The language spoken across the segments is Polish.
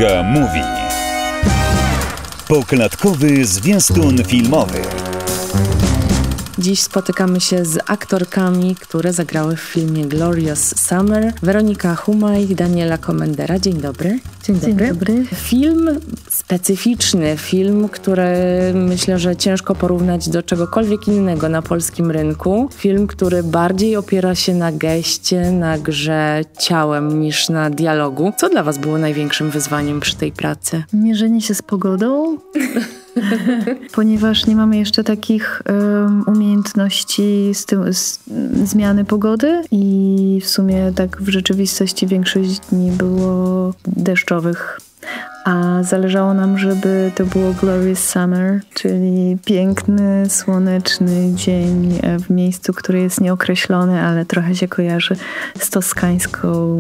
Iga Mówi. Poklatkowy zwiastun filmowy. Dziś spotykamy się z aktorkami, które zagrały w filmie Glorious Summer. Weronika Humaj, Daniela Komendera. Dzień dobry. Dzień dobry. Film specyficzny, film, który myślę, że ciężko porównać do czegokolwiek innego na polskim rynku. Film, który bardziej opiera się na geście, na grze ciałem niż na dialogu. Co dla was było największym wyzwaniem przy tej pracy? Mierzenie się z pogodą, ponieważ nie mamy jeszcze takich umiejętności zmiany pogody i w sumie tak w rzeczywistości większość dni było deszczowych. A zależało nam, żeby to było Glorious Summer, czyli piękny, słoneczny dzień w miejscu, które jest nieokreślone, ale trochę się kojarzy z toskańską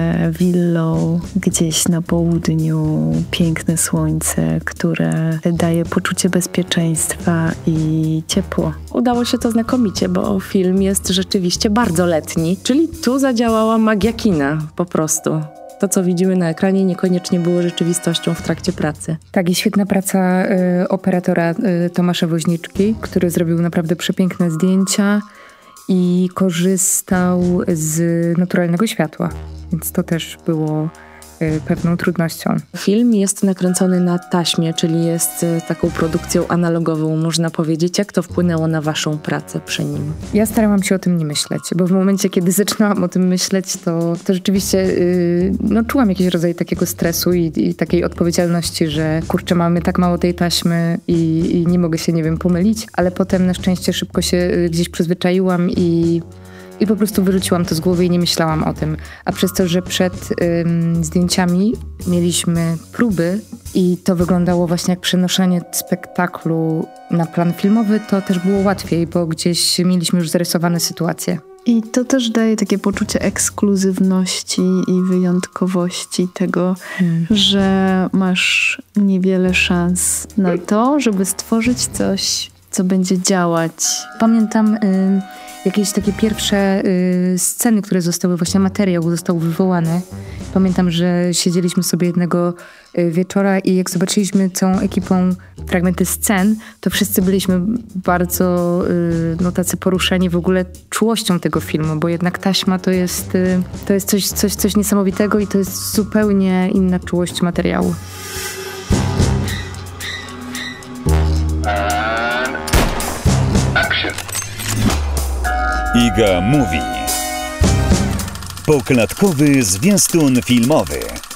willą gdzieś na południu. Piękne słońce, które daje poczucie bezpieczeństwa i ciepło. Udało się to znakomicie, bo film jest rzeczywiście bardzo letni, czyli tu zadziałała magia kina po prostu. To, co widzimy na ekranie, niekoniecznie było rzeczywistością w trakcie pracy. Tak, i świetna praca operatora Tomasza Woźniczki, który zrobił naprawdę przepiękne zdjęcia i korzystał z naturalnego światła, więc to też było pewną trudnością. Film jest nakręcony na taśmie, czyli jest taką produkcją analogową, można powiedzieć. Jak to wpłynęło na waszą pracę przy nim? Ja starałam się o tym nie myśleć, bo w momencie, kiedy zaczynałam o tym myśleć, to rzeczywiście czułam jakiś rodzaj takiego stresu i takiej odpowiedzialności, że kurczę, mamy tak mało tej taśmy i nie mogę się, pomylić, ale potem na szczęście szybko się gdzieś przyzwyczaiłam i po prostu wyrzuciłam to z głowy i nie myślałam o tym. A przez to, że przed zdjęciami mieliśmy próby i to wyglądało właśnie jak przenoszenie spektaklu na plan filmowy, to też było łatwiej, bo gdzieś mieliśmy już zarysowane sytuacje. I to też daje takie poczucie ekskluzywności i wyjątkowości tego, że masz niewiele szans na to, żeby stworzyć coś, co będzie działać. Pamiętam jakieś takie pierwsze sceny, które zostały, właśnie materiał został wywołany. Pamiętam, że siedzieliśmy sobie jednego wieczora i jak zobaczyliśmy całą ekipą fragmenty scen, to wszyscy byliśmy bardzo tacy poruszeni w ogóle czułością tego filmu, bo jednak taśma to jest coś niesamowitego i to jest zupełnie inna czułość materiału. Iga Mówi. Poklatkowy zwiastun filmowy.